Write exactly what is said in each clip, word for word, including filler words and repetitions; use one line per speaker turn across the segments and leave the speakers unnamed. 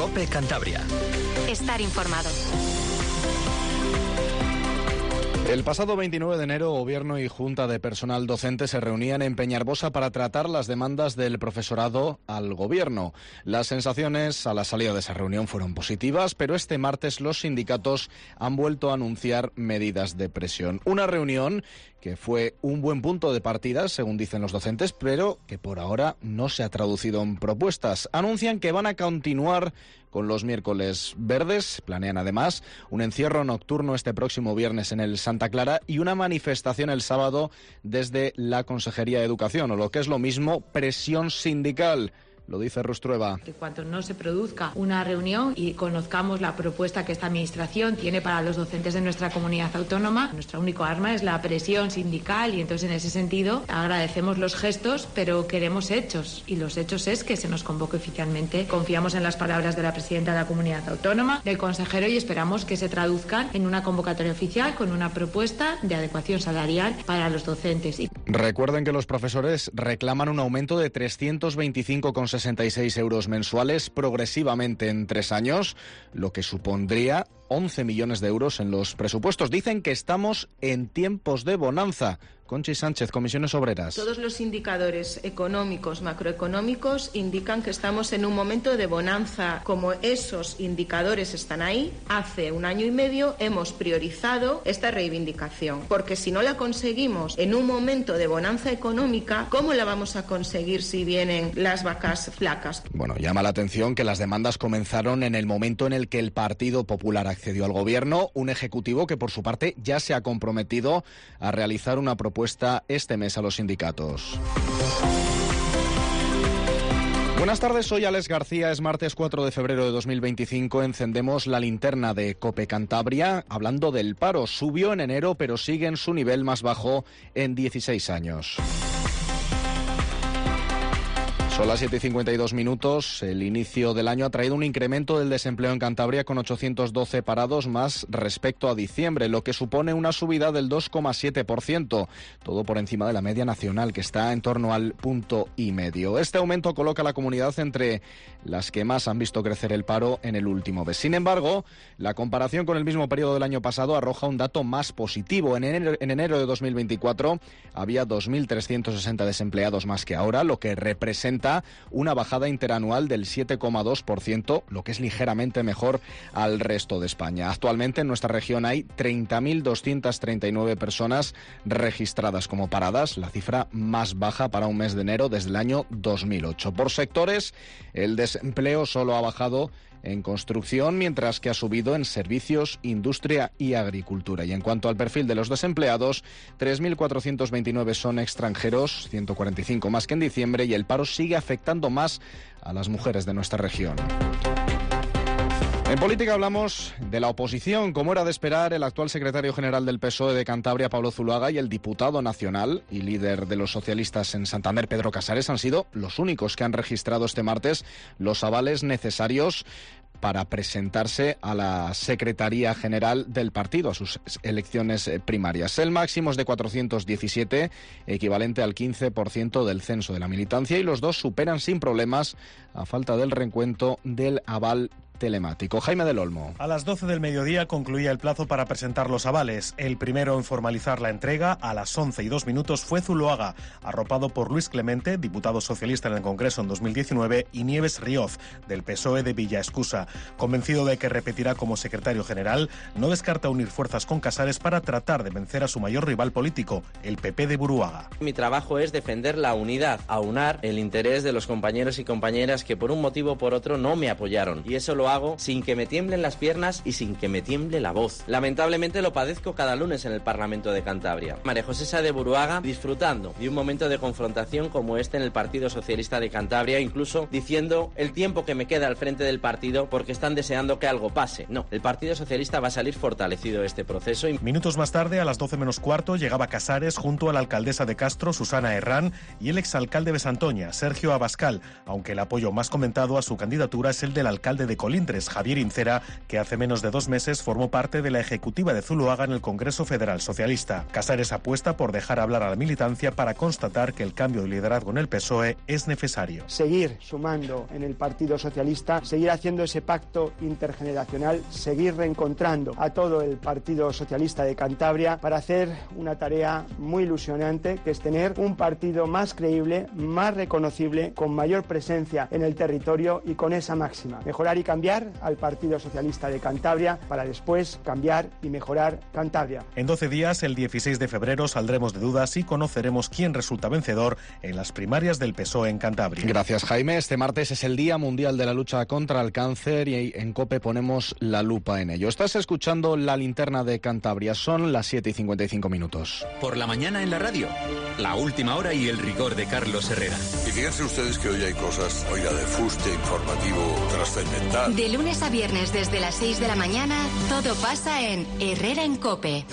COPE Cantabria.
Estar informado.
El pasado veintinueve de enero, Gobierno y Junta de Personal Docente se reunían en Peñarbosa para tratar las demandas del profesorado al Gobierno. Las sensaciones a la salida de esa reunión fueron positivas, pero este martes los sindicatos han vuelto a anunciar medidas de presión. Una reunión que fue un buen punto de partida, según dicen los docentes, pero que por ahora no se ha traducido en propuestas. Anuncian que van a continuar con los miércoles verdes, planean además un encierro nocturno este próximo viernes en el Santa Clara y una manifestación el sábado desde la Consejería de Educación, o lo que es lo mismo, presión sindical. Lo dice Rustrueva.
Que cuando no se produzca una reunión y conozcamos la propuesta que esta Administración tiene para los docentes de nuestra comunidad autónoma, nuestro único arma es la presión sindical y entonces en ese sentido agradecemos los gestos, pero queremos hechos y los hechos es que se nos convoque oficialmente. Confiamos en las palabras de la presidenta de la comunidad autónoma, del consejero y esperamos que se traduzcan en una convocatoria oficial con una propuesta de adecuación salarial para los docentes.
Recuerden que los profesores reclaman un aumento de trescientos veinticinco coma sesenta y seis euros mensuales progresivamente en tres años, lo que supondría once millones de euros en los presupuestos. Dicen que estamos en tiempos de bonanza. Conchi Sánchez, Comisiones Obreras.
Todos los indicadores económicos, macroeconómicos, indican que estamos en un momento de bonanza. Como esos indicadores están ahí, hace un año y medio hemos priorizado esta reivindicación. Porque si no la conseguimos en un momento de bonanza económica, ¿cómo la vamos a conseguir si vienen las vacas flacas?
Bueno, llama la atención que las demandas comenzaron en el momento en el que el Partido Popular accedió al Gobierno, un ejecutivo que por su parte ya se ha comprometido a realizar una propuesta este mes a los sindicatos. Buenas tardes, soy Alex García, es martes cuatro de febrero de dos mil veinticinco, encendemos la linterna de COPE Cantabria hablando del paro. Subió en enero, pero sigue en su nivel más bajo en dieciséis años. Son las siete y cincuenta y dos minutos. El inicio del año ha traído un incremento del desempleo en Cantabria con ochocientos doce parados más respecto a diciembre, lo que supone una subida del dos coma siete por ciento, todo por encima de la media nacional, que está en torno al punto y medio. Este aumento coloca a la comunidad entre las que más han visto crecer el paro en el último mes. Sin embargo, la comparación con el mismo periodo del año pasado arroja un dato más positivo. En enero, en enero de dos mil veinticuatro había dos mil trescientos sesenta desempleados más que ahora, lo que representa una bajada interanual del siete coma dos por ciento, lo que es ligeramente mejor al resto de España. Actualmente en nuestra región hay treinta mil doscientas treinta y nueve personas registradas como paradas, la cifra más baja para un mes de enero desde el año dos mil ocho. Por sectores, el desempleo solo ha bajado en construcción, mientras que ha subido en servicios, industria y agricultura. Y en cuanto al perfil de los desempleados, tres mil cuatrocientos veintinueve son extranjeros, ciento cuarenta y cinco más que en diciembre, y el paro sigue afectando más a las mujeres de nuestra región. En política hablamos de la oposición. Como era de esperar, el actual secretario general del P S O E de Cantabria, Pablo Zuloaga, y el diputado nacional y líder de los socialistas en Santander, Pedro Casares, han sido los únicos que han registrado este martes los avales necesarios para presentarse a la Secretaría General del partido, a sus elecciones primarias. El máximo es de cuatrocientos diecisiete, equivalente al quince por ciento del censo de la militancia, y los dos superan sin problemas, a falta del recuento del aval telemático. Jaime del Olmo.
A las doce del mediodía concluía el plazo para presentar los avales. El primero en formalizar la entrega, a las once y dos minutos, fue Zuloaga, arropado por Luis Clemente, diputado socialista en el Congreso en dos mil diecinueve, y Nieves Rioz, del P S O E de Villaescusa. Convencido de que repetirá como secretario general, no descarta unir fuerzas con Casares para tratar de vencer a su mayor rival político, el P P de Buruaga.
Mi trabajo es defender la unidad, aunar el interés de los compañeros y compañeras que por un motivo o por otro no me apoyaron. Y eso lo hago sin que me tiemblen las piernas y sin que me tiemble la voz. Lamentablemente lo padezco cada lunes en el Parlamento de Cantabria. María José Sá de Buruaga disfrutando de un momento de confrontación como este en el Partido Socialista de Cantabria, incluso diciendo el tiempo que me queda al frente del partido porque están deseando que algo pase. No, el Partido Socialista va a salir fortalecido de este proceso.
Minutos más tarde, a las doce menos cuarto, llegaba Casares junto a la alcaldesa de Castro, Susana Herrán, y el exalcalde de Santoña, Sergio Abascal, aunque el apoyo más comentado a su candidatura es el del alcalde de Colín, Colindres, Javier Incera, que hace menos de dos meses formó parte de la ejecutiva de Zuloaga en el Congreso Federal Socialista. Casares apuesta por dejar hablar a la militancia para constatar que el cambio de liderazgo en el P S O E es necesario.
Seguir sumando en el Partido Socialista, seguir haciendo ese pacto intergeneracional, seguir reencontrando a todo el Partido Socialista de Cantabria para hacer una tarea muy ilusionante, que es tener un partido más creíble, más reconocible, con mayor presencia en el territorio y con esa máxima: mejorar y cambiar al Partido Socialista de Cantabria para después cambiar y mejorar Cantabria.
En doce días, el dieciséis de febrero, saldremos de dudas y conoceremos quién resulta vencedor en las primarias del P S O E en Cantabria.
Gracias, Jaime. Este martes es el Día Mundial de la Lucha contra el Cáncer y en COPE ponemos la lupa en ello. Estás escuchando La Linterna de Cantabria. Son las siete y cincuenta y cinco minutos.
Por la mañana en la radio, la última hora y el rigor de Carlos Herrera.
Y fíjense ustedes que hoy hay cosas, oiga, de fuste informativo trascendental.
De lunes a viernes desde las seis de la mañana, todo pasa en Herrera en COPE.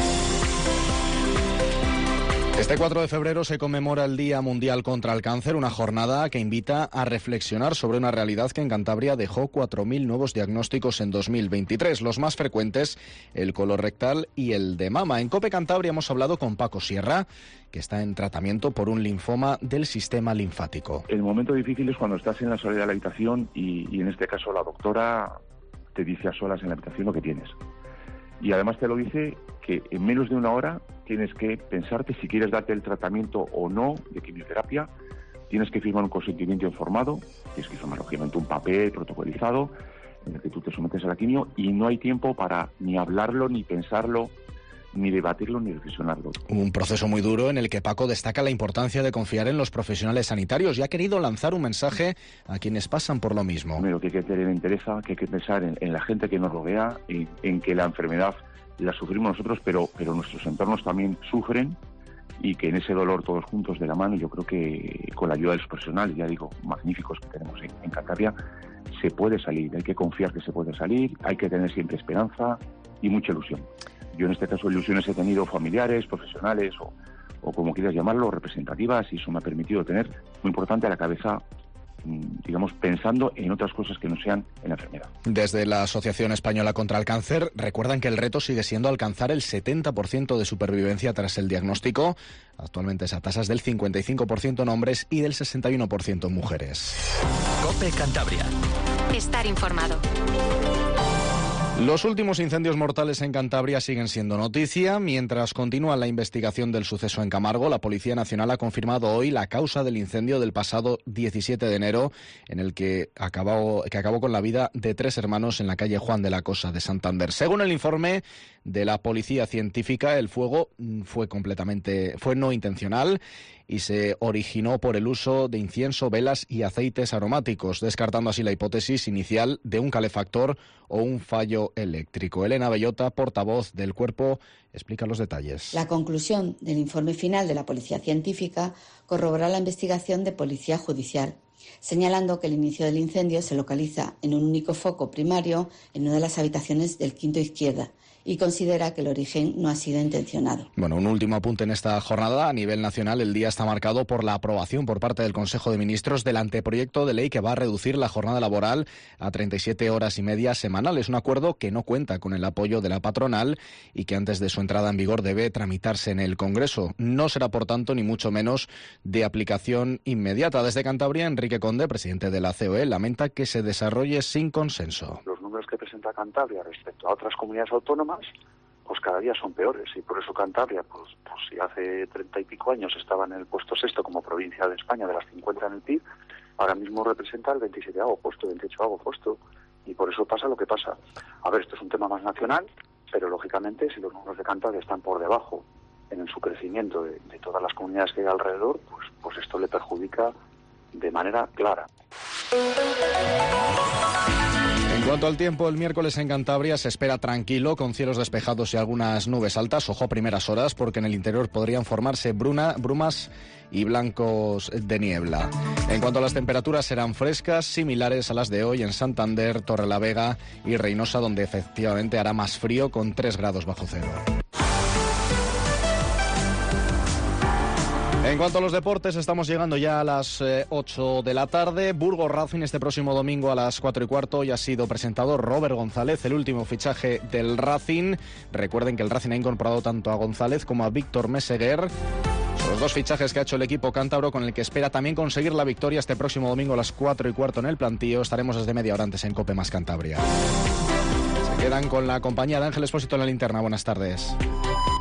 Este cuatro de febrero se conmemora el Día Mundial contra el Cáncer, una jornada que invita a reflexionar sobre una realidad que en Cantabria dejó cuatro mil nuevos diagnósticos en dos mil veintitrés. Los más frecuentes, el colorectal y el de mama. En COPE Cantabria hemos hablado con Paco Sierra, que está en tratamiento por un linfoma del sistema linfático.
El momento difícil es cuando estás en la soledad de la habitación y, y en este caso la doctora te dice a solas en la habitación lo que tienes. Y además te lo dice que en menos de una hora tienes que pensarte si quieres darte el tratamiento o no de quimioterapia, tienes que firmar un consentimiento informado, tienes que firmar lógicamente un papel protocolizado en el que tú te sometes a la quimio y no hay tiempo para ni hablarlo, ni pensarlo, ni debatirlo, ni reflexionarlo. Un
proceso muy duro en el que Paco destaca la importancia de confiar en los profesionales sanitarios y ha querido lanzar un mensaje a quienes pasan por lo mismo.
Primero, que hay que tener interés, que hay que pensar en, en la gente que nos rodea, en, en que la enfermedad la sufrimos nosotros, pero, pero nuestros entornos también sufren y que en ese dolor todos juntos de la mano, yo creo que con la ayuda de los profesionales, ya digo, magníficos que tenemos en, en Cantabria, se puede salir. Hay que confiar que se puede salir, hay que tener siempre esperanza y mucha ilusión. Yo en este caso ilusiones he tenido familiares, profesionales o, o como quieras llamarlo, representativas, y eso me ha permitido tener, muy importante, a la cabeza, digamos, pensando en otras cosas que no sean en la enfermedad.
Desde la Asociación Española contra el Cáncer recuerdan que el reto sigue siendo alcanzar el setenta por ciento de supervivencia tras el diagnóstico. Actualmente esa tasa es del cincuenta y cinco por ciento en hombres y del sesenta y uno por ciento en mujeres.
COPE Cantabria.
Estar informado.
Los últimos incendios mortales en Cantabria siguen siendo noticia. Mientras continúa la investigación del suceso en Camargo, la Policía Nacional ha confirmado hoy la causa del incendio del pasado diecisiete de enero, en el que acabó, que acabó con la vida de tres hermanos en la calle Juan de la Cosa de Santander. Según el informe de la Policía Científica, el fuego fue completamente, fue no intencional y se originó por el uso de incienso, velas y aceites aromáticos, descartando así la hipótesis inicial de un calefactor o un fallo eléctrico. Elena Bellota, portavoz del Cuerpo, explica los detalles.
La conclusión del informe final de la Policía Científica corrobora la investigación de Policía Judicial, señalando que el inicio del incendio se localiza en un único foco primario en una de las habitaciones del quinto izquierda, y considera que el origen no ha sido intencionado.
Bueno, un último apunte en esta jornada. A nivel nacional, el día está marcado por la aprobación por parte del Consejo de Ministros del anteproyecto de ley que va a reducir la jornada laboral a treinta y siete horas y media semanales. Un acuerdo que no cuenta con el apoyo de la patronal y que antes de su entrada en vigor debe tramitarse en el Congreso. No será, por tanto, ni mucho menos de aplicación inmediata. Desde Cantabria, Enrique Conde, presidente de la C O E, lamenta que se desarrolle sin consenso.
Los números que presenta Cantabria respecto a otras comunidades autónomas, pues cada día son peores, y por eso Cantabria, pues, pues si hace treinta y pico años estaba en el puesto sexto como provincia de España de las cincuenta en el P I B, ahora mismo representa el veintisietavo puesto, veintiocho puesto, y por eso pasa lo que pasa. A ver, esto es un tema más nacional, pero lógicamente si los números de Cantabria están por debajo en su crecimiento de, de todas las comunidades que hay alrededor, pues, pues esto le perjudica de manera clara.
En cuanto al tiempo, el miércoles en Cantabria se espera tranquilo, con cielos despejados y algunas nubes altas. Ojo a primeras horas, porque en el interior podrían formarse bruna, brumas y blancos de niebla. En cuanto a las temperaturas, serán frescas, similares a las de hoy en Santander, Torrelavega y Reynosa, donde efectivamente hará más frío, con tres grados bajo cero. En cuanto a los deportes, estamos llegando ya a las eh, ocho de la tarde. Burgos Racing este próximo domingo a las cuatro y cuarto. Ya ha sido presentado Robert González, el último fichaje del Racing. Recuerden que el Racing ha incorporado tanto a González como a Víctor Meseguer. Son los dos fichajes que ha hecho el equipo cántabro, con el que espera también conseguir la victoria este próximo domingo a las cuatro y cuarto en el plantío. Estaremos desde media hora antes en Cope Más Cantabria. Se quedan con la compañía de Ángel Expósito en la linterna. Buenas tardes.